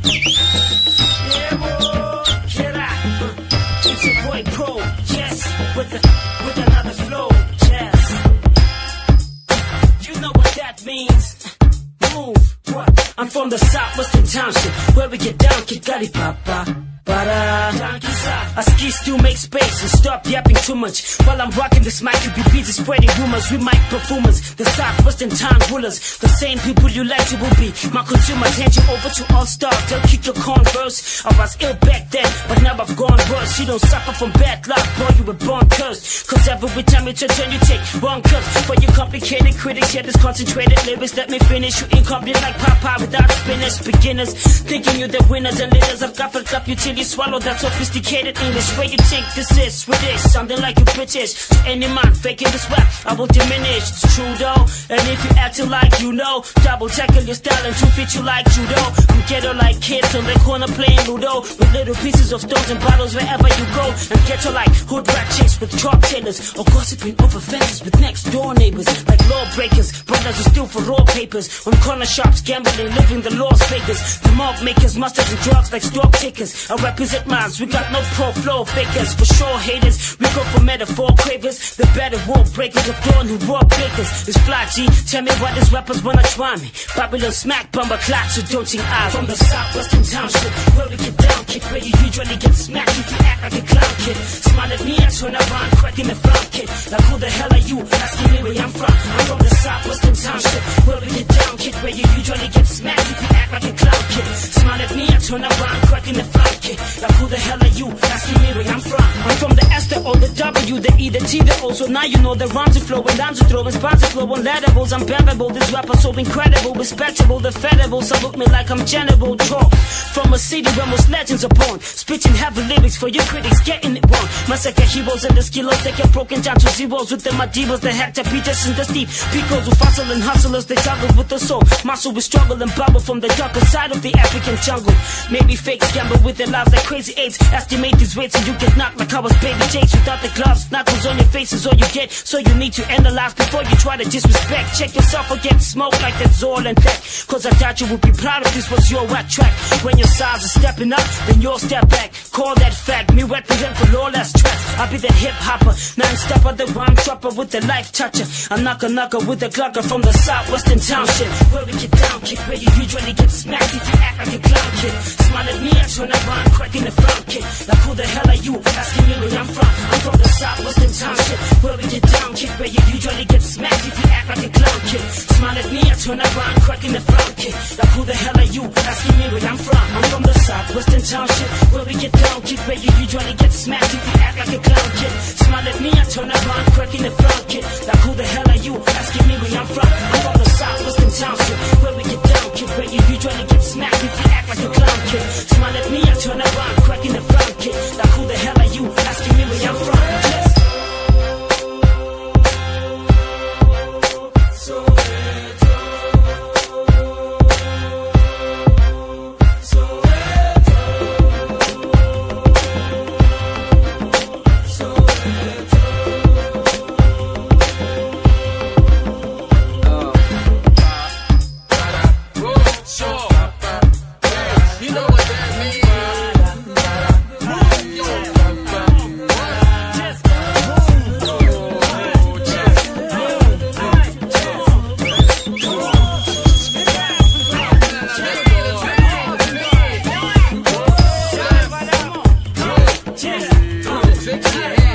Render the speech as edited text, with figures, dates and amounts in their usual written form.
Yeah, boy, get out. It's your boy Pro, yes, with another flow, yes. You know what that means. Move, what? I'm from the Southwestern Township, where we get down, Kigali Papa. I ski still make space and stop yapping too much. While I'm rocking this mic, you be busy spreading rumors. We mic perfumers, the Southwestern town rulers. The same people you like to will be my consumers. Hand you over to all stars, they'll kick your converse. I was ill back then, but now I've gone worse. You don't suffer from bad luck, boy, you were born cursed. Cause every time you turn, you take wrong curves. For you complicated critics, yeah, this concentrated lyrics. Let me finish, you incomplete like Popeye without spinach. Beginners, thinking you're the winners and leaders. I've got up you till you swallow that sophisticated English. Where you think this is Swedish, sounding like you British. To any man faking this rap, I won't diminish. It's true though, and if you acting like you know, double tackle your style and to fit you like judo. I'm ghetto like kids on the corner playing Ludo, with little pieces of stones and bottles wherever you go. I'm ghetto like hood rat chicks with chalk tailors, or gossiping over fences with next door neighbors. Like lawbreakers, brothers who steal for raw papers. On corner shops, gambling, living the Las Vegas. The mob makers, masters and drugs like stock takers. I represent minds, we got no pro-flow fakers. For sure haters, we go for metaphor cravers. The better wall breakers of dawn who raw breakers. It's fly G, tell me why these rappers wanna try me. Babylon smack, bumper clots, so don't think I. From the Southwestern Township, where we get down, kid, where you usually get smacked if you act like a clown kid. Smile at me, I turn around, cracking the front kid. Like who the hell are you, asking me where I'm from? I'm from the Southwestern Township, where we get down, kid, where you usually get smacked if you act like a clown kid. Smile at me, I turn around, cracking the front kid. Like who the hell are you, asking me where I'm from? I'm from the S, the O, the W, the E, the T, the O. So now you know the rhymes are flowing, lines are throwing, spines are flowing, lettables. I'm bearable, this rapper so incredible, respectable, the fedible. So look me like I'm General Talk. From a city where most legends are born, spitting heavy lyrics for your critics, getting it wrong. Massacre heroes and the skillers, they get broken down to zeros. With the Madivas, the Hector Peters and the Steve Picos, who fossil and hustlers, they juggle with the soul. Muscle with struggle and bubble from the darker side of the African jungle. Maybe fakes gamble with their lives like crazy apes. Estimate these weights and you get knocked like I was baby Jakes. Without the gloves, knuckles on your face is all you get. So you need to analyze before you try to disrespect. Check yourself or get smoked like that's all and that. Cause I doubt you would be proud if this was your whack track. When your size is stepping up, then you'll step back. Call that fact, me represent for lawless tracks. I'll be the hip hopper, non-stopper, the rhyme dropper with the life toucher. A knocker with the clucker from the Southwestern Township, where we get down, kid, where you usually get smacked if you act like a clown kid. Smile at me, I turn around, cracking the front kid. Like who the hell are you, asking me where I'm from? I'm from the Southwestern Township, where we get down, kid, where you usually get smacked if you act like a clown kid. Smile at me, I turn around, cracking the front kid. Like who the hell are you, asking me where I'm from? I'm from the Southwestern Township, where we get down, kid, where you usually get smacked if you act like a clown kid. Smile at me, I turn around, cracking the front kid. Like who the hell are you, asking me where I'm from? I'm from the Southwestern Township, where we get down, kid, where you usually get smacked if you act like a clown kid. Smile at me, I turn around, cracking the front kid. Like who the hell are you, asking me where I'm from? Yes. Yeah.